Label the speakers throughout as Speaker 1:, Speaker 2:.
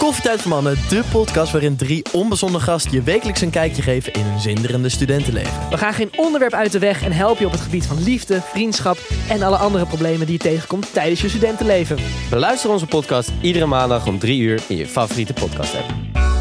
Speaker 1: Koffietijd voor Mannen, de podcast waarin 3 onbezonnen gasten je wekelijks een kijkje geven in hun zinderende studentenleven.
Speaker 2: We gaan geen onderwerp uit de weg en helpen je op het gebied van liefde, vriendschap en alle andere problemen die je tegenkomt tijdens je studentenleven.
Speaker 3: Beluister onze podcast iedere maandag om 3 uur in je favoriete podcast app.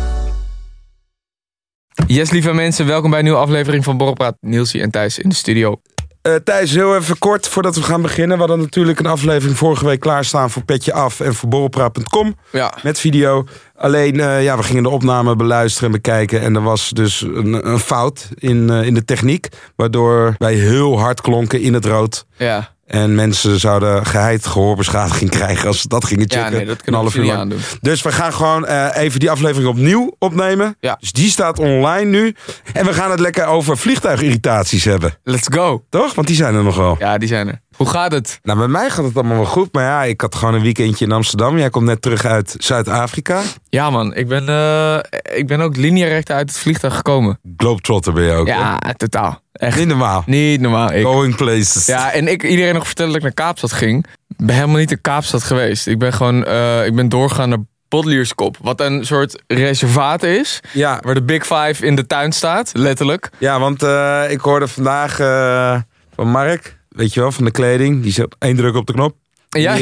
Speaker 4: Yes, lieve mensen, welkom bij een nieuwe aflevering van Borrelpraat. Nielsie en Thijs in de studio.
Speaker 5: Thijs, heel even kort voordat we gaan beginnen. We hadden natuurlijk een aflevering vorige week klaarstaan voor Petje Af en voor borrelpraat.com.
Speaker 4: Ja.
Speaker 5: Met video. Alleen, we gingen de opname beluisteren en bekijken. En er was dus een fout in de techniek. Waardoor wij heel hard klonken in het rood.
Speaker 4: Ja.
Speaker 5: En mensen zouden geheid gehoorbeschadiging krijgen als ze dat gingen checken.
Speaker 4: Ja, nee, dat kunnen we niet aandoen.
Speaker 5: Dus we gaan gewoon even die aflevering opnieuw opnemen.
Speaker 4: Ja.
Speaker 5: Dus die staat online nu. En we gaan het lekker over vliegtuigirritaties hebben.
Speaker 4: Let's go.
Speaker 5: Toch? Want die zijn er nog wel.
Speaker 4: Ja, die zijn er. Hoe gaat het?
Speaker 5: Nou, bij mij gaat het allemaal wel goed. Maar ja, ik had gewoon een weekendje in Amsterdam. Jij komt net terug uit Zuid-Afrika.
Speaker 4: Ja man, ik ben ook lineair uit het vliegtuig gekomen.
Speaker 5: Globetrotter ben je ook.
Speaker 4: Ja, totaal. Echt.
Speaker 5: Niet normaal.
Speaker 4: Niet normaal.
Speaker 5: Going places.
Speaker 4: Ja, en iedereen nog vertellen dat ik naar Kaapstad ging. Ik ben helemaal niet in Kaapstad geweest. Ik ben doorgegaan naar Bodlierskop. Wat een soort reservaat is.
Speaker 5: Ja.
Speaker 4: Waar de Big Five in de tuin staat, letterlijk.
Speaker 5: Ja, want ik hoorde vandaag van Mark, weet je wel, van de kleding. Die zet 1 druk op de knop.
Speaker 4: Ja,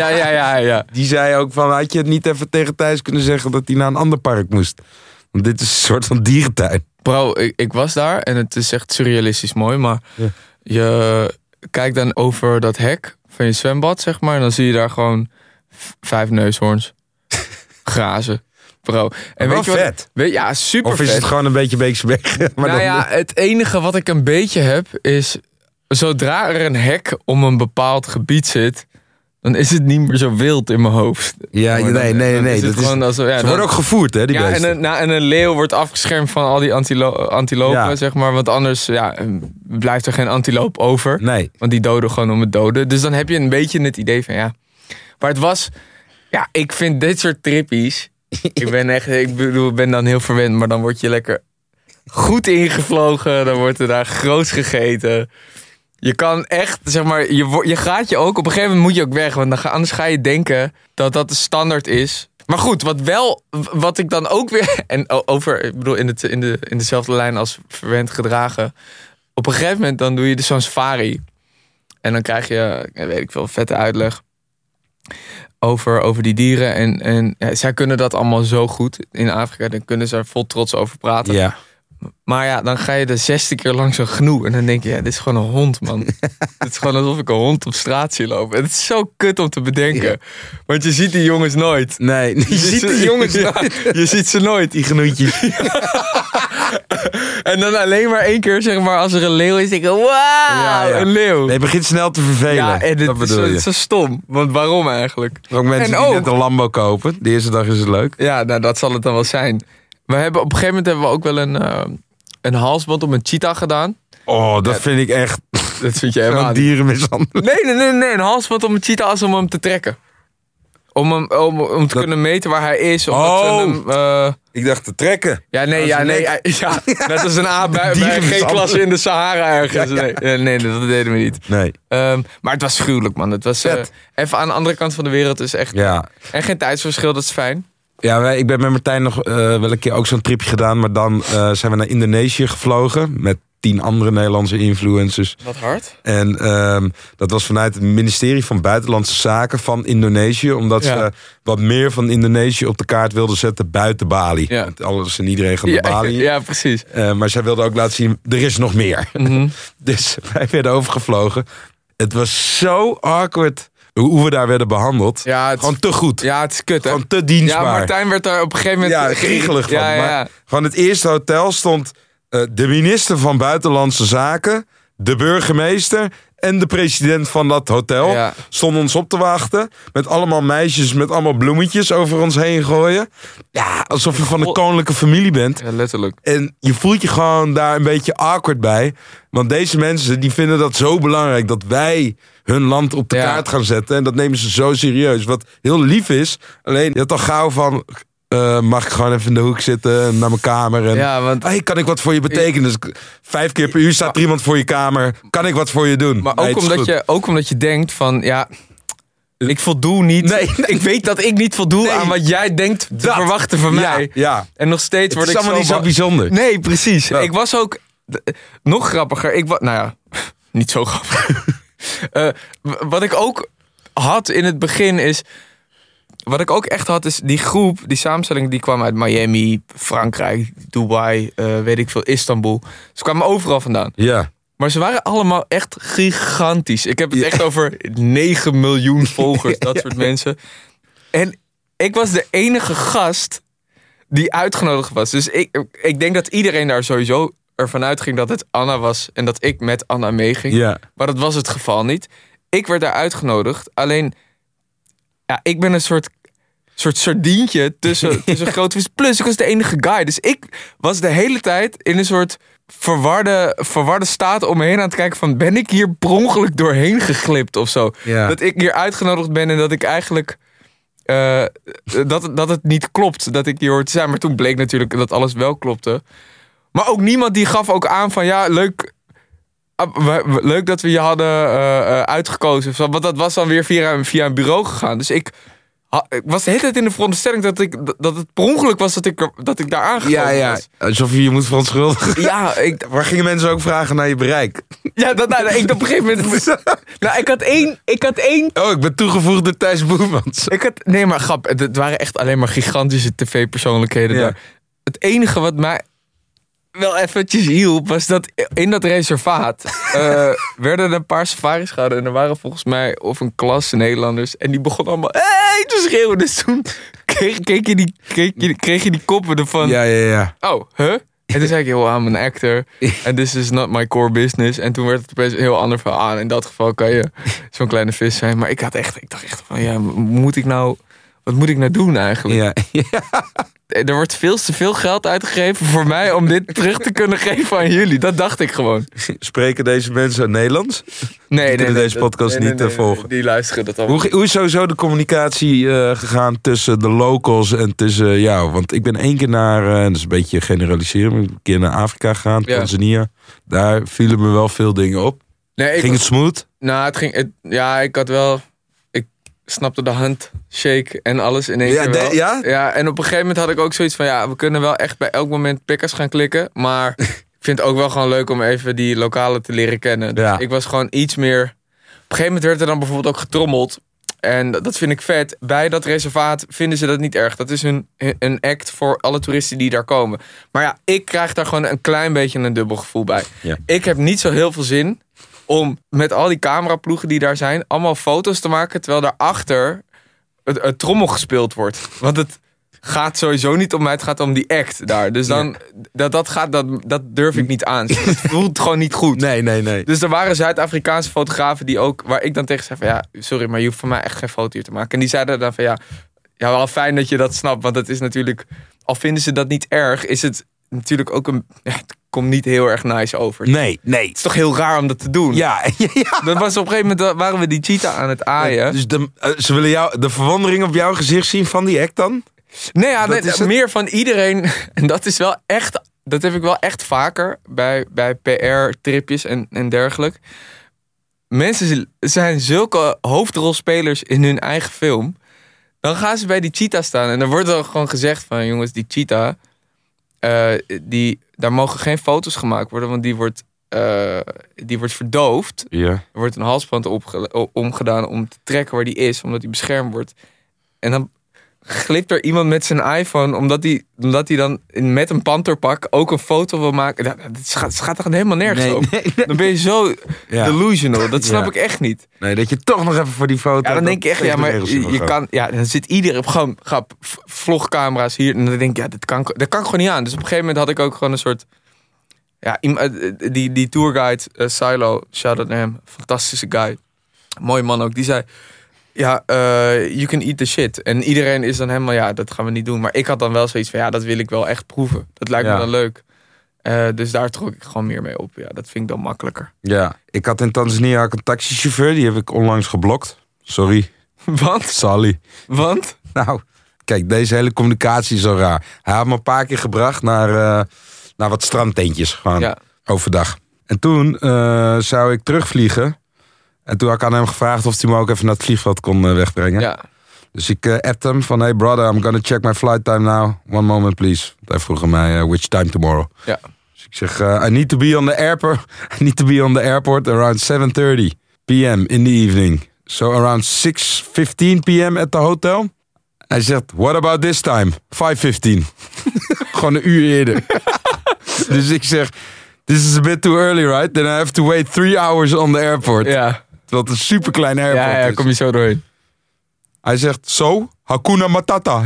Speaker 4: ja.
Speaker 5: Die zei ook van, had je het niet even tegen Thijs kunnen zeggen dat hij naar een ander park moest? Want dit is een soort van dierentuin.
Speaker 4: Bro, ik was daar en het is echt surrealistisch mooi. Maar je kijkt dan over dat hek van je zwembad, zeg maar. En dan zie je daar gewoon 5 neushoorns grazen. Bro. En
Speaker 5: wel
Speaker 4: weet je wat,
Speaker 5: vet.
Speaker 4: Ja, super
Speaker 5: Of is
Speaker 4: vet.
Speaker 5: het gewoon een beetje Beekse Weg?
Speaker 4: Het enige wat ik een beetje heb is, zodra er een hek om een bepaald gebied zit, dan is het niet meer zo wild in mijn hoofd.
Speaker 5: Ja, nee. Ze worden ook gevoerd, hè, die beesten.
Speaker 4: En een leeuw wordt afgeschermd van al die antilopen, zeg maar. Want anders blijft er geen antiloop over.
Speaker 5: Nee.
Speaker 4: Want die doden gewoon om het doden. Dus dan heb je een beetje het idee van, ja. Maar het was, ja, ik vind dit soort trippies. Ik ben dan heel verwend, maar dan word je lekker goed ingevlogen. Dan wordt er daar groots gegeten. Je kan echt, zeg maar, je gaat je ook, op een gegeven moment moet je ook weg. Want anders ga je denken dat dat de standaard is. Maar goed, wat ik dan ook weer, en ik bedoel in dezelfde lijn als verwend gedragen. Op een gegeven moment dan doe je dus zo'n safari. En dan krijg je, weet ik veel, vette uitleg over die dieren. En zij kunnen dat allemaal zo goed in Afrika. Dan kunnen ze er vol trots over praten.
Speaker 5: Ja.
Speaker 4: Maar ja, dan ga je de 6e keer langs een gnoe. En dan denk je, ja, dit is gewoon een hond, man. Het is gewoon alsof ik een hond op straat zie lopen. En het is zo kut om te bedenken. Ja. Want je ziet die jongens nooit.
Speaker 5: Nee, je ziet die jongens nooit.
Speaker 4: Je ziet ze nooit.
Speaker 5: Die genoetjes.
Speaker 4: En dan alleen maar 1 keer, zeg maar, als er een leeuw is, denk ik, wauw, een leeuw.
Speaker 5: Nee, je begint snel te vervelen.
Speaker 4: Ja, en
Speaker 5: dat bedoel je.
Speaker 4: Is zo stom. Want waarom eigenlijk?
Speaker 5: Ook mensen die net een Lambo kopen. De eerste dag is het leuk.
Speaker 4: Ja, nou, dat zal het dan wel zijn. Op een gegeven moment hebben we ook wel een halsband om een cheetah gedaan.
Speaker 5: Oh, dat vind ik echt.
Speaker 4: Dat vind je helemaal niet.
Speaker 5: Dierenmishandeling.
Speaker 4: Nee. Een halsband om een cheetah als om hem te trekken. Om te kunnen meten waar hij is.
Speaker 5: Ik dacht te trekken.
Speaker 4: Ja, net als een A bij geen klasse in de Sahara ergens. Nee, dat deden we niet.
Speaker 5: Nee.
Speaker 4: Maar het was gruwelijk, man. Het was even aan de andere kant van de wereld. Is echt.
Speaker 5: Ja.
Speaker 4: En geen tijdsverschil, dat is fijn.
Speaker 5: Ja, ik ben met Martijn nog wel een keer ook zo'n tripje gedaan. Maar dan zijn we naar Indonesië gevlogen. Met 10 andere Nederlandse influencers.
Speaker 4: Wat hard.
Speaker 5: En dat was vanuit het ministerie van Buitenlandse Zaken van Indonesië. Omdat ze wat meer van Indonesië op de kaart wilden zetten buiten Bali.
Speaker 4: Ja.
Speaker 5: Want alles en iedereen gaat naar Bali.
Speaker 4: Ja, precies.
Speaker 5: Maar zij wilden ook laten zien, er is nog meer.
Speaker 4: Mm-hmm.
Speaker 5: Dus wij werden overgevlogen. Het was zo awkward hoe we daar werden behandeld.
Speaker 4: Ja,
Speaker 5: gewoon te goed.
Speaker 4: Ja, het is kut, hè?
Speaker 5: Gewoon te dienstbaar.
Speaker 4: Ja, Martijn werd daar op een gegeven moment
Speaker 5: griegelig van.
Speaker 4: Ja.
Speaker 5: Maar gewoon het eerste hotel stond de minister van Buitenlandse Zaken, de burgemeester en de president van dat hotel stonden ons op te wachten. Met allemaal meisjes met allemaal bloemetjes over ons heen gooien. Ja, alsof je van de koninklijke familie bent.
Speaker 4: Ja, letterlijk.
Speaker 5: En je voelt je gewoon daar een beetje awkward bij. Want deze mensen die vinden dat zo belangrijk dat wij hun land op de kaart gaan zetten. En dat nemen ze zo serieus. Wat heel lief is. Alleen je had al gauw van, mag ik gewoon even in de hoek zitten naar mijn kamer. En, hey, kan ik wat voor je betekenen? Dus 5 keer per uur staat er iemand voor je kamer. Kan ik wat voor je doen?
Speaker 4: Maar ook, omdat je denkt van, ja, Ik voldoe niet.
Speaker 5: Nee.
Speaker 4: Ik weet dat ik niet voldoe aan wat jij denkt te verwachten van mij.
Speaker 5: Ja.
Speaker 4: En nog steeds word
Speaker 5: Het
Speaker 4: ik
Speaker 5: is allemaal niet zo bijzonder.
Speaker 4: Nee, precies.
Speaker 5: Ja.
Speaker 4: Ik was ook nog grappiger. Nou ja, niet zo grappig. Wat ik ook had in het begin is... Wat ik ook echt had is die groep, die samenstelling die kwam uit Miami, Frankrijk, Dubai, weet ik veel, Istanbul. Ze kwamen overal vandaan.
Speaker 5: Ja.
Speaker 4: Maar ze waren allemaal echt gigantisch. Ik heb het echt over 9 miljoen volgers, dat soort mensen. En ik was de enige gast die uitgenodigd was. Dus ik denk dat iedereen daar sowieso ervan uitging dat het Anna was en dat ik met Anna meeging.
Speaker 5: Ja.
Speaker 4: Maar dat was het geval niet. Ik werd daar uitgenodigd. Alleen, ja, ik ben een soort sardientje tussen grote vis. Plus, ik was de enige guy. Dus ik was de hele tijd in een soort verwarde staat om me heen aan het kijken van... ben ik hier per ongeluk doorheen geglipt of zo?
Speaker 5: Ja.
Speaker 4: Dat ik hier uitgenodigd ben en dat ik eigenlijk... dat het niet klopt dat ik hier hoor te zijn. Maar toen bleek natuurlijk dat alles wel klopte. Maar ook niemand die gaf ook aan van... ja, leuk dat we je hadden uitgekozen. Of zo. Want dat was dan weer via een bureau gegaan. Dus ik was de hele tijd in de veronderstelling dat het per ongeluk was dat ik daar aangekomen was.
Speaker 5: Alsof je moet verontschuldigen.
Speaker 4: Ja,
Speaker 5: Waar gingen mensen ook vragen naar je bereik?
Speaker 4: ja, ik op een gegeven moment... Nou, ik had één...
Speaker 5: Oh, ik ben toegevoegd door Thijs Boermans.
Speaker 4: Nee, maar grap, het waren echt alleen maar gigantische tv-persoonlijkheden
Speaker 5: Ja.
Speaker 4: daar. Het enige wat mij wel eventjes hielp, was dat in dat reservaat werden er een paar safaris gehouden. En er waren volgens mij of een klas Nederlanders. En die begonnen allemaal hey te schreeuwen. Dus toen kreeg je die koppen ervan.
Speaker 5: Ja.
Speaker 4: Oh, huh? En toen zei ik, yo, I'm an actor. And this is not my core business. En toen werd het opeens een heel ander verhaal aan. In dat geval kan je zo'n kleine vis zijn. Maar ik dacht echt van, ja, wat moet ik nou doen eigenlijk?
Speaker 5: Ja.
Speaker 4: Er wordt veel te veel geld uitgegeven voor mij om dit terug te kunnen geven aan jullie. Dat dacht ik gewoon.
Speaker 5: Spreken deze mensen Nederlands?
Speaker 4: Nee,
Speaker 5: kunnen deze podcast niet volgen.
Speaker 4: Die luisteren dat allemaal.
Speaker 5: Hoe is sowieso de communicatie gegaan tussen de locals en tussen jou? Want ik ben 1 keer naar, dat is een beetje generaliseren, maar een keer naar Afrika gegaan,
Speaker 4: Ja.
Speaker 5: Tanzania. Daar vielen me wel veel dingen op.
Speaker 4: Nee,
Speaker 5: Ging het smooth?
Speaker 4: Nou, ik had wel... Ik snapte de handshake en alles in één
Speaker 5: Ja,
Speaker 4: keer wel.
Speaker 5: ja?
Speaker 4: En op een gegeven moment had ik ook zoiets van... Ja, we kunnen wel echt bij elk moment pikkers gaan klikken. Maar ik vind het ook wel gewoon leuk om even die lokalen te leren kennen. Dus
Speaker 5: Ja.
Speaker 4: ik was gewoon iets meer... Op een gegeven moment werd er dan bijvoorbeeld ook getrommeld. En dat vind ik vet. Bij dat reservaat vinden ze dat niet erg. Dat is een act voor alle toeristen die daar komen. Maar ja, ik krijg daar gewoon een klein beetje een dubbel gevoel bij.
Speaker 5: Ja.
Speaker 4: Ik heb niet zo heel veel zin om met al die cameraploegen die daar zijn... allemaal foto's te maken terwijl daarachter het trommel gespeeld wordt. Want het gaat sowieso niet om mij, het gaat om die act daar. Dus dan, dat durf ik niet aan. Het voelt gewoon niet goed.
Speaker 5: Nee.
Speaker 4: Dus er waren Zuid-Afrikaanse fotografen die ook... waar ik dan tegen zei van ja, sorry, maar je hoeft van mij echt geen foto hier te maken. En die zeiden dan van ja, wel fijn dat je dat snapt. Want het is natuurlijk, al vinden ze dat niet erg, is het natuurlijk ook het komt niet heel erg nice over.
Speaker 5: Nee.
Speaker 4: Het is toch heel raar om dat te doen.
Speaker 5: Ja.
Speaker 4: Dat was op een gegeven moment, waren we die cheetah aan het aaien.
Speaker 5: Dus ze willen de verwondering op jouw gezicht zien van die act dan?
Speaker 4: Nee, ja,
Speaker 5: Dat is het?
Speaker 4: meer van iedereen. En dat is wel echt... Dat heb ik wel echt vaker bij PR-tripjes en dergelijke. Mensen zijn zulke hoofdrolspelers in hun eigen film. Dan gaan ze bij die cheetah staan. En dan wordt er gewoon gezegd van... Jongens, die cheetah... daar mogen geen foto's gemaakt worden. Want die wordt verdoofd.
Speaker 5: Ja.
Speaker 4: Er wordt een halsband omgedaan om te trekken waar die is. Omdat die beschermd wordt. En dan glipt er iemand met zijn iPhone... omdat hij dan met een panterpak ook een foto wil maken. Het gaat toch helemaal nergens over.
Speaker 5: Nee.
Speaker 4: Dan ben je zo
Speaker 5: Ja.
Speaker 4: delusional. Dat snap ik echt niet.
Speaker 5: Nee, dat je toch nog even voor die foto...
Speaker 4: Ja, dan denk ik echt, ja, maar je kan... Ja, dan zit iedereen gewoon vlogcamera's hier. En dan denk ik, ja, dat kan ik gewoon niet aan. Dus op een gegeven moment had ik ook gewoon een soort... Ja, die tourguide, Silo, shout-out naar hem. Fantastische guy. Mooie man ook. Die zei... Ja, you can eat the shit. En iedereen is dan helemaal, ja, dat gaan we niet doen. Maar ik had dan wel zoiets van, ja, dat wil ik wel echt proeven. Dat lijkt me dan leuk. Dus daar trok ik gewoon meer mee op. Ja, dat vind ik dan makkelijker.
Speaker 5: Ja, ik had in Tanzania een taxichauffeur. Die heb ik onlangs geblokt. Sorry.
Speaker 4: Want?
Speaker 5: Sally.
Speaker 4: Want?
Speaker 5: Nou, kijk, deze hele communicatie is zo raar. Hij had me een paar keer gebracht naar wat strandtentjes. Gewoon overdag. En toen zou ik terugvliegen. En toen had ik aan hem gevraagd of hij me ook even naar het vliegveld kon wegbrengen.
Speaker 4: Ja.
Speaker 5: Dus ik appte hem van, hey brother, I'm gonna check my flight time now. One moment please. Hij vroeg aan mij, which time tomorrow?
Speaker 4: Ja.
Speaker 5: Dus ik zeg, I need to be on the airport. I need to be on the airport around 7:30 p.m. in the evening. So around 6:15 p.m. at the hotel. Hij zegt, what about this time? 5:15. Gewoon een uur eerder. Dus ik zeg, this is a bit too early, right? Then I have to wait 3 hours on the airport.
Speaker 4: Ja.
Speaker 5: Terwijl het een superklein airport
Speaker 4: Ja,
Speaker 5: is.
Speaker 4: kom je zo doorheen.
Speaker 5: Hij zegt, so, Hakuna Matata.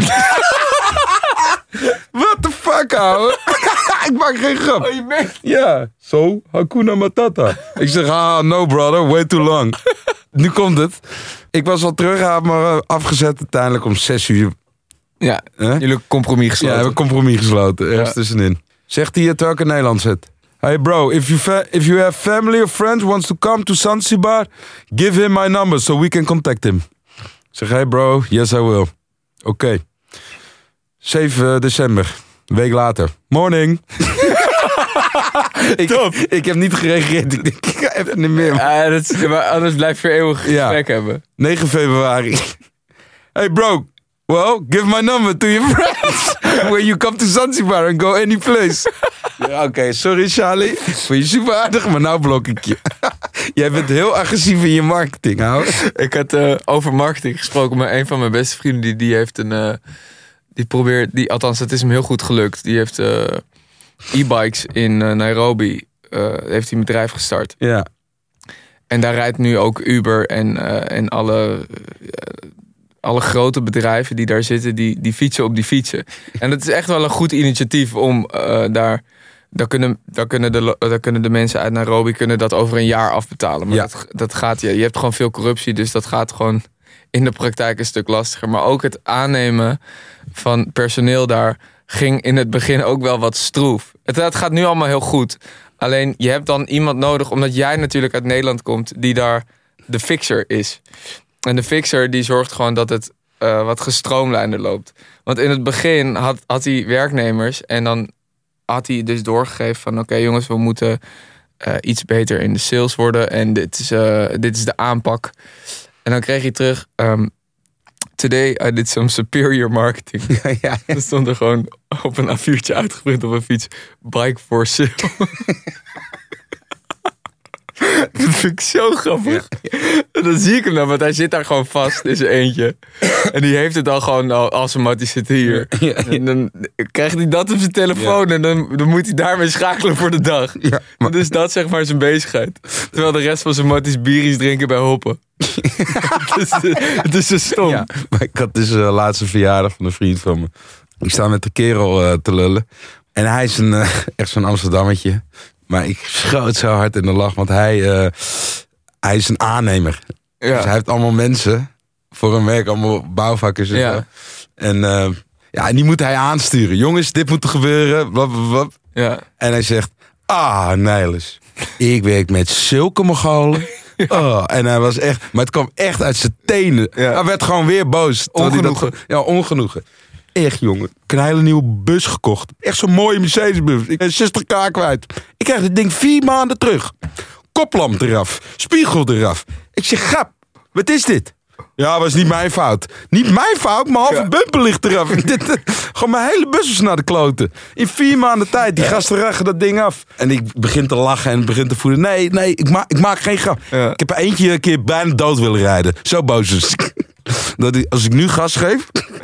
Speaker 5: What the fuck, ouwe? Ik maak geen grap.
Speaker 4: Oh, je bent...
Speaker 5: Ja, so, Hakuna Matata. Ik zeg, no brother, way too long. Nu komt het. Ik was al terug, maar afgezet uiteindelijk om 6 uur.
Speaker 4: Ja,
Speaker 5: Huh?
Speaker 4: jullie compromis
Speaker 5: Ja, we
Speaker 4: gesloten.
Speaker 5: hebben een compromis gesloten. Ergens tussenin. Zegt hij terwijl ik in Nederland zit. Hey bro, if you have family or friends wants to come to Zanzibar, give him my number so we can contact him. Ik zeg, hey bro, yes I will. Oké. 7 december, een week later. Morning. ik heb niet gereageerd. Ik denk, ik ga even niet meer.
Speaker 4: Ja, maar anders blijf je eeuwig gesprek hebben.
Speaker 5: 9 februari. Hey bro, well, give my number to your friends. When you come to Zanzibar and go any place. Ja, oké, sorry Charlie. Vond je super aardig, maar nou blok ik je. Jij bent heel agressief in je marketing, ouwe.
Speaker 4: Ik had over marketing gesproken met een van mijn beste vrienden. Die heeft een... althans, het is hem heel goed gelukt. Die heeft e-bikes in Nairobi. Heeft hij een bedrijf gestart.
Speaker 5: Ja.
Speaker 4: En daar rijdt nu ook Uber en alle grote bedrijven die daar zitten, die fietsen op die fietsen. En dat is echt wel een goed initiatief om daar kunnen de mensen uit Nairobi kunnen dat over een jaar afbetalen. Maar
Speaker 5: Ja.
Speaker 4: dat gaat, je hebt gewoon veel corruptie, dus dat gaat gewoon in de praktijk een stuk lastiger. Maar ook het aannemen van personeel daar ging in het begin ook wel wat stroef. Het gaat nu allemaal heel goed. Alleen je hebt dan iemand nodig, omdat jij natuurlijk uit Nederland komt, die daar de fixer is. En de fixer die zorgt gewoon dat het wat gestroomlijnder loopt. Want in het begin had hij werknemers en dan had hij dus doorgegeven van oké, jongens, we moeten iets beter in de sales worden en dit is de aanpak. En dan kreeg hij terug, today I did some superior marketing.
Speaker 5: Ja.
Speaker 4: Dat stond er gewoon op een A4'tje uitgeprint op een fiets. Bike for sale. Dat vind ik zo grappig. En dan zie ik hem dan, want hij zit daar gewoon vast in zijn eentje. En die heeft het al gewoon als een mat, die zit hier.
Speaker 5: Ja.
Speaker 4: En dan krijgt hij dat op zijn telefoon en dan moet hij daarmee schakelen voor de dag.
Speaker 5: Ja, maar-
Speaker 4: Dus dat is zeg maar zijn bezigheid. Terwijl de rest van zijn matties bieries drinken bij Hoppen. Het is zo stom.
Speaker 5: Ja, maar ik had dus de laatste verjaardag van een vriend van me. Ik sta met de kerel te lullen. En hij is echt zo'n Amsterdammetje. Maar ik schoot zo hard in de lach, want hij is een aannemer.
Speaker 4: Ja.
Speaker 5: Dus hij heeft allemaal mensen voor een werk, allemaal bouwvakkers en
Speaker 4: Ja.
Speaker 5: zo. En die moet hij aansturen. Jongens, dit moet er gebeuren. Blablabla.
Speaker 4: Ja.
Speaker 5: En hij zegt, Nijles, ik werk met zulke Mongolen. Oh, en hij was echt, maar het kwam echt uit zijn tenen.
Speaker 4: Ja.
Speaker 5: Hij werd gewoon weer boos.
Speaker 4: Ongenoegen.
Speaker 5: Ongenoegen. Echt, jongen. Ik heb een hele nieuwe bus gekocht. Echt zo'n mooie Mercedes-bus. Ik ben 60k kwijt. Ik krijg dit ding 4 maanden terug. Koplamp eraf. Spiegel eraf. Ik zeg, grap, wat is dit? Ja, was niet mijn fout. Niet mijn fout, mijn halve bumper ligt eraf. Gewoon mijn hele bus was naar de kloten. In 4 maanden tijd, die gasten ragen dat ding af. En ik begin te lachen en begin te voelen. Nee, ik maak geen grap.
Speaker 4: Ja.
Speaker 5: Ik heb eentje een keer bijna dood willen rijden. Zo boos is ik. Als ik nu gas geef,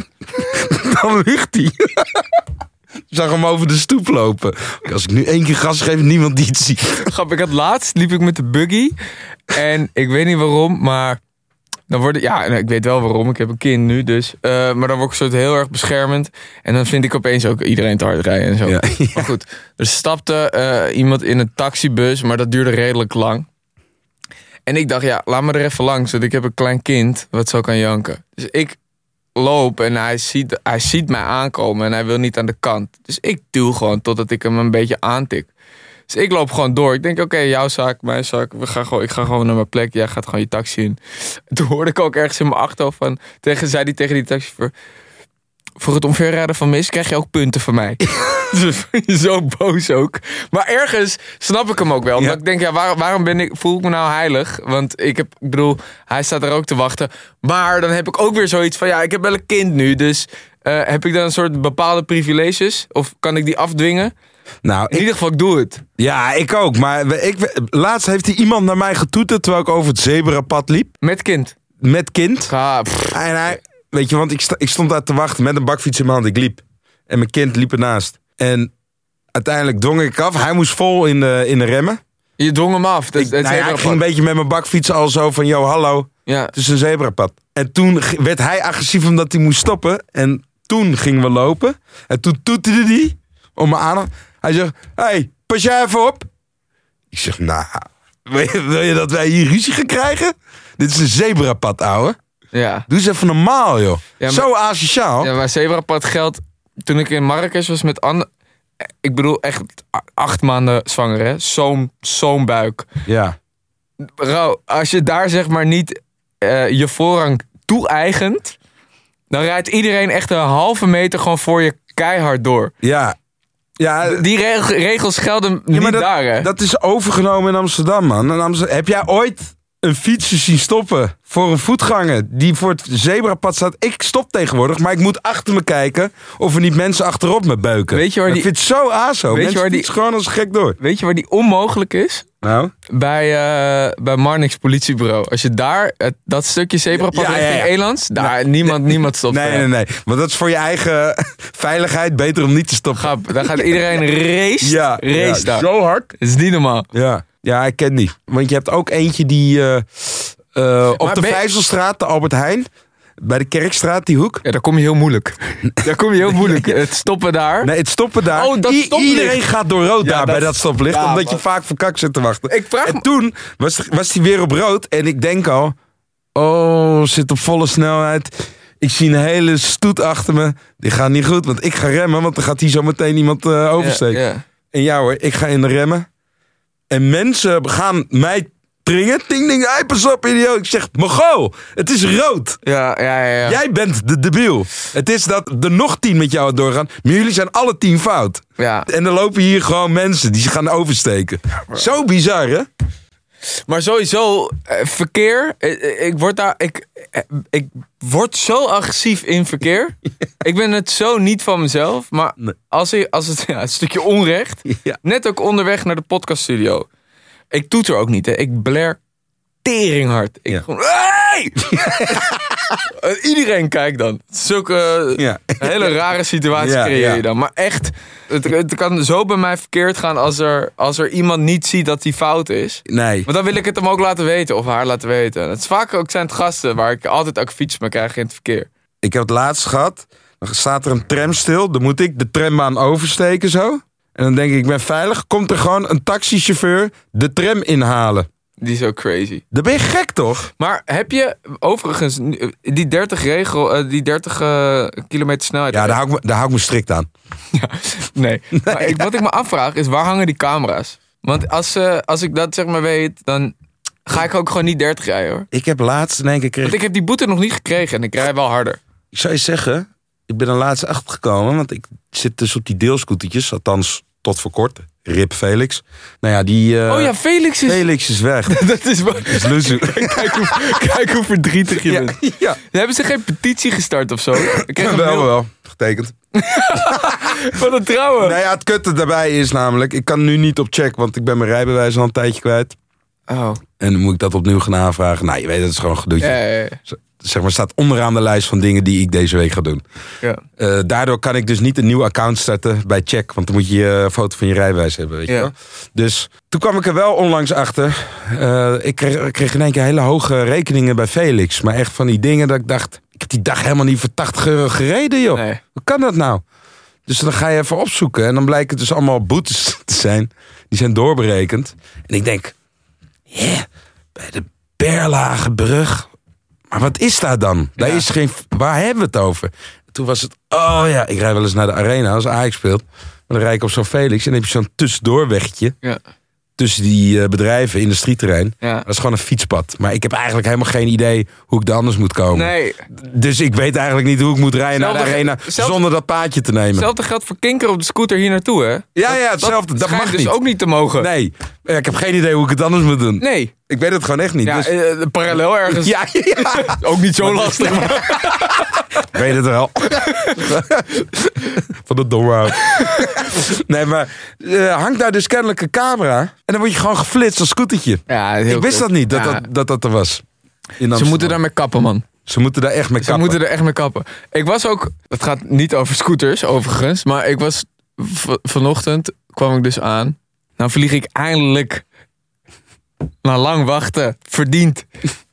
Speaker 5: dan ligt hij. Ik zag hem over de stoep lopen. Als ik nu 1 keer gas geef, niemand die het ziet.
Speaker 4: Grap, ik had laatst liep ik met de buggy. En ik weet niet waarom, maar dan word ik... Ja, ik weet wel waarom. Ik heb een kind nu, dus. Maar dan word ik soort heel erg beschermend. En dan vind ik opeens ook iedereen te hard rijden en zo.
Speaker 5: Ja.
Speaker 4: Maar goed, er stapte iemand in een taxibus, maar dat duurde redelijk lang. En ik dacht, ja, laat me er even langs. Want ik heb een klein kind wat zo kan janken. Dus ik loop en hij ziet mij aankomen en hij wil niet aan de kant. Dus ik duw gewoon totdat ik hem een beetje aantik. Dus ik loop gewoon door. Ik denk, oké, jouw zaak, mijn zaak. Ik ga gewoon naar mijn plek. Jij gaat gewoon je taxi in. En toen hoorde ik ook ergens in mijn achterhoofd van... zei hij tegen die taxichauffeur... voor het omverrijden van mis krijg je ook punten van mij. Dus zo boos ook. Maar ergens snap ik hem ook wel. Omdat ik denk, waarom voel ik me nou heilig? Want ik bedoel, hij staat er ook te wachten. Maar dan heb ik ook weer zoiets van, ik heb wel een kind nu. Dus heb ik dan een soort bepaalde privileges? Of kan ik die afdwingen?
Speaker 5: Nou,
Speaker 4: in ieder geval, ik doe het.
Speaker 5: Ja, ik ook. Maar laatst heeft hij iemand naar mij getoeterd terwijl ik over het zebrapad liep.
Speaker 4: Met kind?
Speaker 5: Met kind.
Speaker 4: En
Speaker 5: hij, weet je, want ik stond daar te wachten met een bakfiets in mijn hand. Ik liep. En mijn kind liep ernaast. En uiteindelijk dwong ik af. Hij moest vol in de remmen.
Speaker 4: Je dwong hem af?
Speaker 5: Ik ging een beetje met mijn bakfiets al zo van... Yo, hallo, het is een zebrapad. En toen werd hij agressief omdat hij moest stoppen. En toen gingen we lopen. En toen toeterde hij om me aan. Hij zegt, hey, pas jij even op. Ik zeg, nou, wil je dat wij hier ruzie gaan krijgen? Dit is een zebrapad, ouwe.
Speaker 4: Ja.
Speaker 5: Doe eens even normaal, joh. Ja, zo asociaal.
Speaker 4: Ja, maar zebrapad geldt... Toen ik in Marrakesh was met Anne... Ik bedoel echt 8 maanden zwanger, hè? Zo'n buik.
Speaker 5: Ja.
Speaker 4: Bro, als je daar zeg maar niet je voorrang toe-eigent... dan rijdt iedereen echt een halve meter gewoon voor je keihard door.
Speaker 5: Ja.
Speaker 4: Die regels gelden niet daar, hè?
Speaker 5: Dat is overgenomen in Amsterdam, man. In Amsterdam, heb jij ooit een fietser zien stoppen voor een voetganger die voor het zebrapad staat? Ik stop tegenwoordig, maar ik moet achter me kijken of er niet mensen achterop me beuken.
Speaker 4: Weet je waar
Speaker 5: ik vind het zo aso. Mensen fietsen gewoon als gek door.
Speaker 4: Weet je waar die onmogelijk is?
Speaker 5: Nou?
Speaker 4: Bij Marnix politiebureau. Als je daar dat stukje zebrapad richting Elands, daar niemand stopt.
Speaker 5: Nee. Want dat is voor je eigen veiligheid beter om niet te stoppen.
Speaker 4: Daar gaat iedereen race daar.
Speaker 5: Zo hard.
Speaker 4: Dat is niet normaal.
Speaker 5: Ja, ik ken die. Want je hebt ook eentje die op de Vijzelstraat, de Albert Heijn, bij de Kerkstraat, die hoek.
Speaker 4: Ja, daar kom je heel moeilijk. Het stoppen daar.
Speaker 5: Nee, het stoppen daar.
Speaker 4: Oh, dat stoplicht.
Speaker 5: Iedereen gaat door rood daar bij dat stoplicht.
Speaker 4: Ja,
Speaker 5: omdat je vaak voor kak zit te wachten.
Speaker 4: En
Speaker 5: toen was hij weer op rood. En ik denk al, zit op volle snelheid. Ik zie een hele stoet achter me. Die gaat niet goed, want ik ga remmen. Want dan gaat hier zo meteen iemand oversteken. Ja. En ja hoor, ik ga in de remmen. En mensen gaan mij dringen. Ding, ding, hey, pas op, idioot. Ik zeg, Mongool, het is rood.
Speaker 4: Ja.
Speaker 5: Jij bent de debiel. Het is dat er nog 10 met jou doorgaan. Maar jullie zijn alle 10 fout. Ja. En dan lopen hier gewoon mensen die gaan oversteken. Zo bizar, hè?
Speaker 4: Maar sowieso, verkeer. Ik word zo agressief in verkeer. Ik ben het zo niet van mezelf. Maar als het een stukje onrecht. Ja. Net ook onderweg naar de podcaststudio. Ik toeter ook niet, hè. Ik bler teringhard. Gewoon, hey! Iedereen kijkt dan. Zulke hele rare situatie creëer je dan. Maar echt, het kan zo bij mij verkeerd gaan als er iemand niet ziet dat die fout is.
Speaker 5: Nee.
Speaker 4: Maar dan wil ik het hem ook laten weten of haar laten weten. Het is vaak ook zijn het gasten waar ik altijd ook fiets mee krijg in het verkeer.
Speaker 5: Ik heb het laatst gehad. Dan staat er een tram stil. Dan moet ik de trambaan oversteken zo. En dan denk ik ben veilig. Komt er gewoon een taxichauffeur de tram inhalen.
Speaker 4: Die is ook crazy.
Speaker 5: Dan ben je gek, toch?
Speaker 4: Maar heb je overigens die 30 kilometer snelheid...
Speaker 5: Ja, daar hou ik me strikt aan.
Speaker 4: Ja, nee. Maar wat ik me afvraag is, waar hangen die camera's? Want als ik dat zeg maar weet, dan ga ik ook gewoon niet 30 rijden, hoor.
Speaker 5: Ik heb laatst in één keer
Speaker 4: Want ik heb die boete nog niet gekregen en ik rij wel harder.
Speaker 5: Ik zou je zeggen, ik ben er laatst achtergekomen, want ik zit dus op die deelscootertjes, althans tot voor kort. Rip Felix. Nou ja, die... Felix is weg.
Speaker 4: Dat is wel... Kijk hoe verdrietig je bent.
Speaker 5: Ja.
Speaker 4: Hebben ze geen petitie gestart of zo? Ik heb
Speaker 5: wel. Getekend.
Speaker 4: Van het trouwen.
Speaker 5: Nou ja, het kutte daarbij is namelijk... Ik kan nu niet op check, want ik ben mijn rijbewijs al een tijdje kwijt.
Speaker 4: Oh.
Speaker 5: En dan moet ik dat opnieuw gaan aanvragen. Nou, je weet, dat is gewoon een gedoetje.
Speaker 4: Ja.
Speaker 5: Zeg maar, staat onderaan de lijst van dingen die ik deze week ga doen. Ja. Daardoor kan ik dus niet een nieuw account starten bij Check. Want dan moet je een foto van je rijbewijs hebben, weet je wel. Dus toen kwam ik er wel onlangs achter. Ik kreeg in één keer hele hoge rekeningen bij Felix. Maar echt van die dingen dat ik dacht... Ik heb die dag helemaal niet voor €80 gereden, joh. Nee. Hoe kan dat nou? Dus dan ga je even opzoeken. En dan blijkt het dus allemaal boetes te zijn. Die zijn doorberekend. En ik denk... bij de Berlagebrug... Maar wat is daar dan? Daar is geen... Waar hebben we het over? Toen was het... ik rij wel eens naar de arena als Ajax speelt. Maar dan rijd ik op zo'n Felix en dan heb je zo'n tussendoorwegje. Ja. tussen die bedrijven, industrieterrein.
Speaker 4: Ja.
Speaker 5: Dat is gewoon een fietspad. Maar ik heb eigenlijk helemaal geen idee hoe ik er anders moet komen.
Speaker 4: Nee,
Speaker 5: Dus ik weet eigenlijk niet hoe ik moet rijden naar de arena zonder dat paadje te nemen.
Speaker 4: hetzelfde geldt voor Kinker op de scooter hier naartoe, hè?
Speaker 5: Ja, hetzelfde. Dat mag
Speaker 4: dus
Speaker 5: niet.
Speaker 4: ook niet te mogen.
Speaker 5: Nee, ik heb geen idee hoe ik het anders moet doen.
Speaker 4: Nee.
Speaker 5: Ik weet het gewoon echt niet.
Speaker 4: Ja,
Speaker 5: Dus,
Speaker 4: parallel ergens.
Speaker 5: ja.
Speaker 4: Ook niet zo lastig.
Speaker 5: Ik weet het wel. Van de domhout. Nee, maar hangt daar dus kennelijk een camera. En dan word je gewoon geflitst als scootertje.
Speaker 4: Ja, heel
Speaker 5: Ik wist
Speaker 4: kut.
Speaker 5: dat niet,
Speaker 4: Ja.
Speaker 5: dat er was. In
Speaker 4: Ze
Speaker 5: Amsterdam.
Speaker 4: moeten daarmee kappen, man.
Speaker 5: Ze moeten daar echt mee
Speaker 4: Ze
Speaker 5: kappen.
Speaker 4: moeten er echt mee kappen. Ik was ook... Het gaat niet over scooters, overigens. Maar ik was... Vanochtend kwam ik dus aan. Nou vlieg ik eindelijk... Na lang wachten. Verdiend.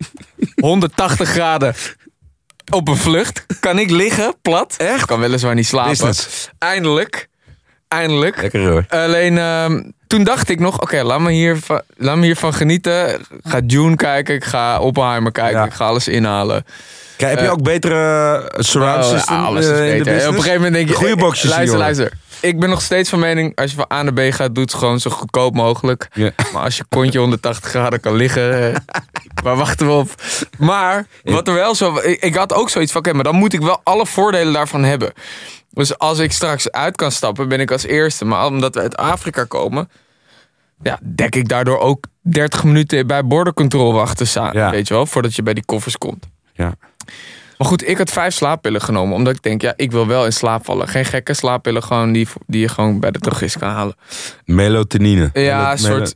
Speaker 4: 180 graden. Op een vlucht. Kan ik liggen, plat.
Speaker 5: Echt?
Speaker 4: Kan weliswaar niet slapen.
Speaker 5: Business.
Speaker 4: Eindelijk.
Speaker 5: Lekker hoor.
Speaker 4: Alleen, toen dacht ik nog... Oké, laat me hiervan genieten. Ik ga Dune kijken. Ik ga Oppenheimer kijken.
Speaker 5: Ja.
Speaker 4: Ik ga alles inhalen.
Speaker 5: Kijk, heb je ook betere surround system
Speaker 4: alles is
Speaker 5: in de
Speaker 4: beter.
Speaker 5: business?
Speaker 4: Op een gegeven moment denk je...
Speaker 5: Goeie boxjes,
Speaker 4: luister. Ik ben nog steeds van mening... Als je van A naar B gaat, doe het gewoon zo goedkoop mogelijk.
Speaker 5: Ja.
Speaker 4: Maar als je kontje 180 graden kan liggen... waar wachten we op? Maar, wat er wel zo... Ik had ook zoiets van... Oké, maar dan moet ik wel alle voordelen daarvan hebben. Dus als ik straks uit kan stappen, ben ik als eerste. Maar omdat we uit Afrika komen... Ja, dek ik daardoor ook 30 minuten bij border control wachten staan.
Speaker 5: Ja.
Speaker 4: Weet je wel? Voordat je bij die koffers komt.
Speaker 5: Ja.
Speaker 4: Maar goed, ik had 5 slaappillen genomen. Omdat ik denk, ja, ik wil wel in slaap vallen. Geen gekke slaappillen, gewoon die je gewoon bij de drogist kan halen.
Speaker 5: Melatonine.
Speaker 4: Ja,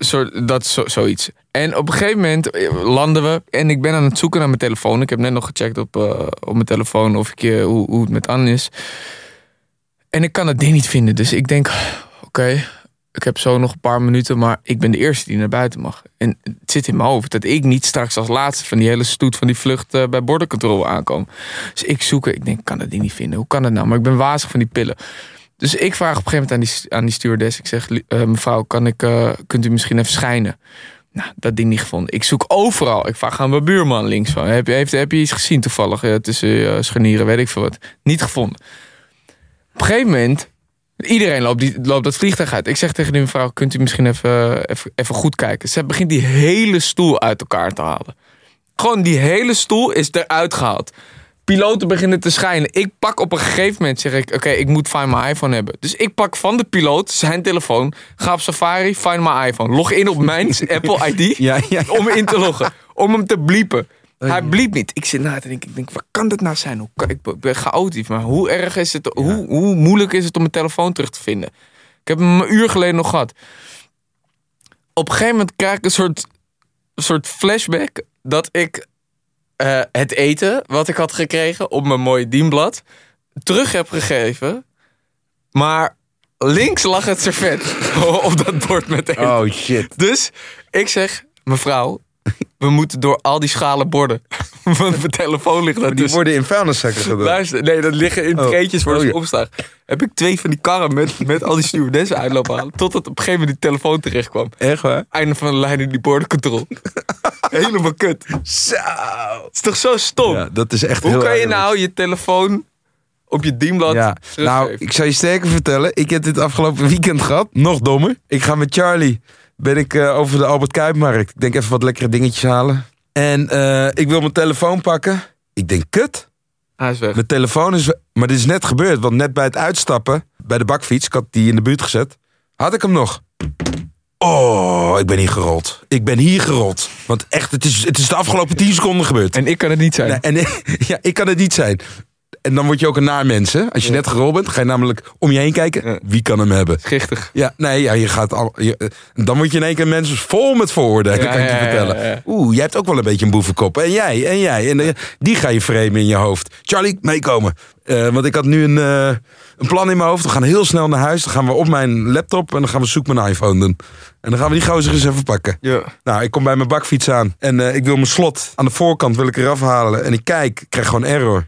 Speaker 4: zoiets. En op een gegeven moment landen we. En ik ben aan het zoeken naar mijn telefoon. Ik heb net nog gecheckt op mijn telefoon of hoe het met Anne is. En ik kan het ding niet vinden. Dus ik denk, oké, ik heb zo nog een paar minuten, maar ik ben de eerste die naar buiten mag. En het zit in mijn hoofd dat ik niet straks als laatste van die hele stoet van die vlucht bij border control aankom. Dus ik zoek, ik denk, ik kan dat ding niet vinden. Hoe kan dat nou? Maar ik ben wazig van die pillen. Dus ik vraag op een gegeven moment aan die stewardess. Ik zeg, mevrouw, kunt u misschien even schijnen? Nou, dat ding niet gevonden. Ik zoek overal. Ik vraag aan mijn buurman links van. Heb je iets gezien toevallig tussen scharnieren, weet ik veel wat. Niet gevonden. Op een gegeven moment... Iedereen loopt dat vliegtuig uit. Ik zeg tegen die mevrouw, kunt u misschien even goed kijken. Ze begint die hele stoel uit elkaar te halen. Gewoon die hele stoel is eruit gehaald. Piloten beginnen te schijnen. Ik pak op een gegeven moment, zeg ik, oké, ik moet Find My iPhone hebben. Dus ik pak van de piloot zijn telefoon, ga op Safari, Find My iPhone. Log in op mijn Apple ID
Speaker 5: Ja.
Speaker 4: om in te loggen. Om hem te bliepen. Hij bliep niet. Ik zit na te denken. Ik denk, wat kan dit nou zijn? Ik ben chaotisch. Maar hoe erg is het? Hoe moeilijk is het om mijn telefoon terug te vinden? Ik heb hem een uur geleden nog gehad. Op een gegeven moment krijg ik een soort flashback. Dat ik het eten wat ik had gekregen op mijn mooie dienblad terug heb gegeven. Maar links lag het servet op dat bord met eten.
Speaker 5: Oh shit.
Speaker 4: Dus ik zeg, mevrouw, we moeten door al die schalen borden. Want mijn telefoon ligt daar
Speaker 5: Die
Speaker 4: dus.
Speaker 5: worden in vuilniszakken gedaan.
Speaker 4: Luister, nee, dat liggen in treetjes waar ze
Speaker 5: ja.
Speaker 4: opstaan. Heb ik 2 van die karren met al die stewardessen uitlopen halen. Totdat op een gegeven moment die telefoon terecht kwam.
Speaker 5: Echt waar?
Speaker 4: Einde van de lijn in die bordercontrol. Helemaal kut.
Speaker 5: Zo.
Speaker 4: Het is toch zo stom?
Speaker 5: Ja, dat is echt
Speaker 4: Hoe
Speaker 5: heel
Speaker 4: kan je
Speaker 5: erg.
Speaker 4: nou je telefoon op je dienblad
Speaker 5: Ja,
Speaker 4: teruggeven?
Speaker 5: nou, ik zal je sterker vertellen. Ik heb dit afgelopen weekend gehad. Nog dommer. Ik ga met Charlie. Ben ik over de Albert Kuipmarkt. Ik denk even wat lekkere dingetjes halen. En ik wil mijn telefoon pakken. Ik denk, kut.
Speaker 4: Hij is weg.
Speaker 5: Mijn telefoon is... Maar dit is net gebeurd. Want net bij het uitstappen, bij de bakfiets, ik had die in de buurt gezet, had ik hem nog. Oh, ik ben hier gerold. Ik ben hier gerold. Want echt, het is de afgelopen 10 seconden gebeurd.
Speaker 4: En ik kan het niet zijn.
Speaker 5: Nee, en ja, ik kan het niet zijn. En dan word je ook een naar mens, hè? Als je net gerold bent, ga je namelijk om je heen kijken.
Speaker 4: Ja.
Speaker 5: Wie kan hem hebben?
Speaker 4: Schichtig.
Speaker 5: Ja, nee, ja, je gaat dan word je in één keer mensen vol met vooroordelen, kan ik je vertellen.
Speaker 4: Ja.
Speaker 5: Oeh, jij hebt ook wel een beetje een boevenkop. En jij. En die ga je framen in je hoofd. Charlie, meekomen. Want ik had nu een plan in mijn hoofd. We gaan heel snel naar huis. Dan gaan we op mijn laptop en dan gaan we zoek mijn iPhone doen. En dan gaan we die gozer eens even pakken.
Speaker 4: Ja.
Speaker 5: Nou, ik kom bij mijn bakfiets aan. En ik wil mijn slot aan de voorkant wil ik eraf halen. En ik krijg gewoon error.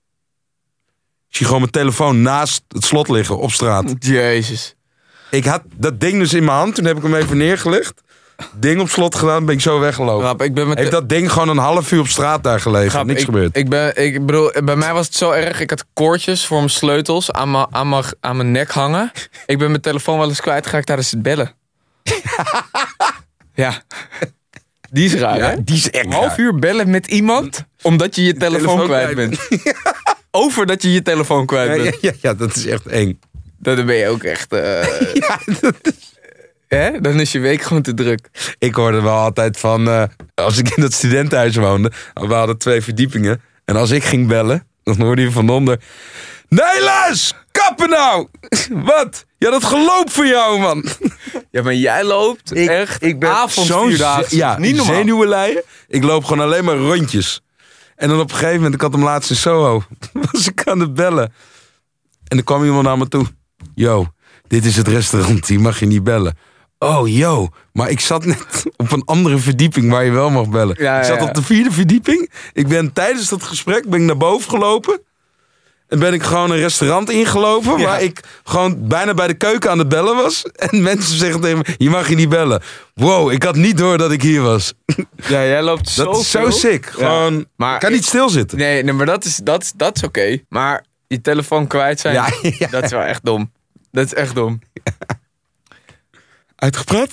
Speaker 5: Ik zie gewoon mijn telefoon naast het slot liggen op straat.
Speaker 4: Jezus.
Speaker 5: Ik had dat ding dus in mijn hand. Toen heb ik hem even neergelegd. Ding op slot gedaan, ben ik zo weggelopen.
Speaker 4: Grap, ik ben met
Speaker 5: Heeft dat ding gewoon een half uur op straat daar gelegen.
Speaker 4: Grap,
Speaker 5: Niks gebeurd.
Speaker 4: Ik bedoel, bij mij was het zo erg. Ik had koordjes voor mijn sleutels aan mijn nek hangen. Ik ben mijn telefoon wel eens kwijtgeraakt tijdens het bellen. Ja. Die is raar, hè?
Speaker 5: Die is echt
Speaker 4: Een half
Speaker 5: raar.
Speaker 4: uur bellen met iemand omdat je je telefoon kwijt bent. Over dat je je telefoon kwijt bent.
Speaker 5: Ja, dat is echt eng.
Speaker 4: Dan ben je ook echt...
Speaker 5: Ja, dat is...
Speaker 4: Hè? Dan is je week gewoon te druk.
Speaker 5: Ik hoorde wel altijd van... als ik in dat studentenhuis woonde... We hadden 2 verdiepingen. En als ik ging bellen... Dan hoorde je van onder... Nijlas! Kappen nou! Wat? Ja, dat geloop van jou, man.
Speaker 4: Ja, maar jij loopt echt
Speaker 5: ik ben
Speaker 4: avondvuurdaagse.
Speaker 5: Ja,
Speaker 4: Niet normaal.
Speaker 5: zenuwenleien. Ik loop gewoon alleen maar rondjes. En dan op een gegeven moment... Ik had hem laatst in Soho. Was ik aan het bellen. En er kwam iemand naar me toe. Yo, dit is het restaurant. Hier mag je niet bellen. Oh, yo. Maar ik zat net op een andere verdieping waar je wel mag bellen.
Speaker 4: Ja,
Speaker 5: ik zat op de 4e verdieping. Ik ben tijdens dat gesprek naar boven gelopen. En ben ik gewoon een restaurant ingelopen. Waar ik gewoon bijna bij de keuken aan het bellen was. En mensen zeggen tegen me, je mag je niet bellen. Wow, ik had niet door dat ik hier was.
Speaker 4: Ja, jij loopt zo
Speaker 5: Dat is zo sick. Gewoon,
Speaker 4: maar
Speaker 5: kan niet stilzitten.
Speaker 4: Nee, maar dat is oké. Maar je telefoon kwijt zijn,
Speaker 5: Ja.
Speaker 4: dat is wel echt dom. Dat is echt dom.
Speaker 5: Uitgepraat?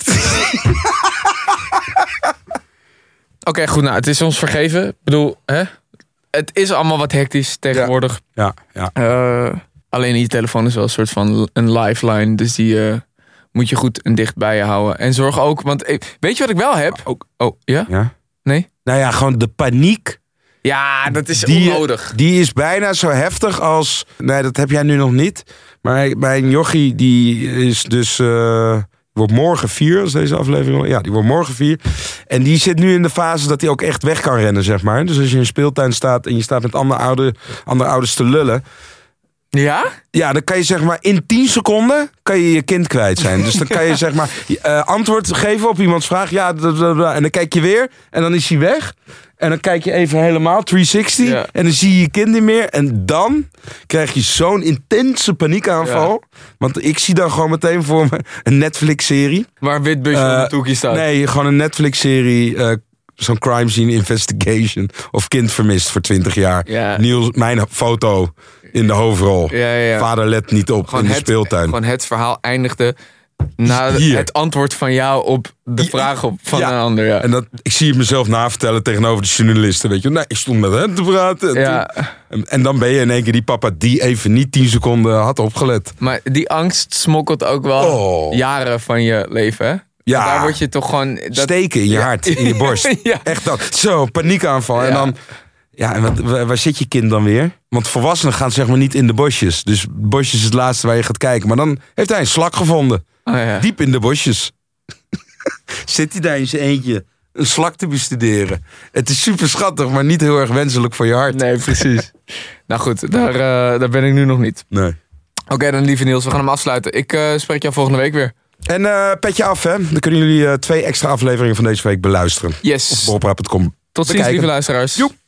Speaker 4: Oké, goed. Nou, het is ons vergeven. Ik bedoel, hè? Het is allemaal wat hectisch tegenwoordig.
Speaker 5: Ja.
Speaker 4: Alleen je telefoon is wel een soort van een lifeline. Dus die moet je goed en dicht bij je houden. En zorg ook, want weet je wat ik wel heb?
Speaker 5: Ook.
Speaker 4: Oh, ja?
Speaker 5: Ja.
Speaker 4: Nee?
Speaker 5: Nou ja, gewoon de paniek.
Speaker 4: Ja, dat is
Speaker 5: Die-
Speaker 4: onnodig.
Speaker 5: Die is bijna zo heftig als... Nee, dat heb jij nu nog niet. Maar mijn jochie, die is dus... wordt morgen 4, als deze aflevering... Ja, die wordt morgen 4. En die zit nu in de fase dat hij ook echt weg kan rennen, zeg maar. Dus als je in een speeltuin staat en je staat met andere ouders te lullen...
Speaker 4: Ja?
Speaker 5: Ja, dan kan je zeg maar in 10 seconden kan je je kind kwijt zijn. Dus dan kan je zeg maar antwoord geven op iemands vraag. Ja, en dan kijk je weer en dan is hij weg. En dan kijk je even helemaal 360
Speaker 4: Ja.
Speaker 5: en dan zie je je kind niet meer. En dan krijg je zo'n intense paniekaanval. Want ik zie dan gewoon meteen voor me een Netflix-serie.
Speaker 4: Waar een wit busje op een toekie staat.
Speaker 5: Nee, gewoon een Netflix-serie... zo'n crime scene investigation. Of kind vermist voor 20 jaar.
Speaker 4: Ja.
Speaker 5: Niels, mijn foto in de hoofdrol.
Speaker 4: Ja.
Speaker 5: Vader let niet op in de speeltuin.
Speaker 4: Gewoon het verhaal eindigde na
Speaker 5: Hier.
Speaker 4: het antwoord van jou op de vraag van
Speaker 5: Ja.
Speaker 4: een ander. Ja.
Speaker 5: En ik zie het mezelf navertellen tegenover de journalisten. Weet je, nee, ik stond met hem te praten.
Speaker 4: Ja.
Speaker 5: En dan ben je in één keer die papa die even niet 10 seconden had opgelet.
Speaker 4: Maar die angst smokkelt ook wel jaren van je leven, hè?
Speaker 5: Ja.
Speaker 4: Daar word je toch gewoon...
Speaker 5: Steken in je hart, in je borst.
Speaker 4: Ja.
Speaker 5: Echt dat. Zo, paniekaanval.
Speaker 4: Ja.
Speaker 5: En dan... Ja, en waar zit je kind dan weer? Want volwassenen gaan zeg maar niet in de bosjes. Dus bosjes is het laatste waar je gaat kijken. Maar dan heeft hij een slak gevonden.
Speaker 4: Oh, ja.
Speaker 5: Diep in de bosjes. Zit hij daar in zijn eentje een slak te bestuderen. Het is super schattig, maar niet heel erg wenselijk voor je hart.
Speaker 4: Nee, precies. Nou goed, daar ben ik nu nog niet.
Speaker 5: Nee.
Speaker 4: Oké, dan lieve Niels, we gaan hem afsluiten. Ik spreek jou volgende week weer.
Speaker 5: En petje af, hè. Dan kunnen jullie 2 extra afleveringen van deze week beluisteren.
Speaker 4: Yes.
Speaker 5: Op borrelpraat.com.
Speaker 4: Tot ziens,
Speaker 5: bekijken.
Speaker 4: lieve luisteraars.
Speaker 5: Joep.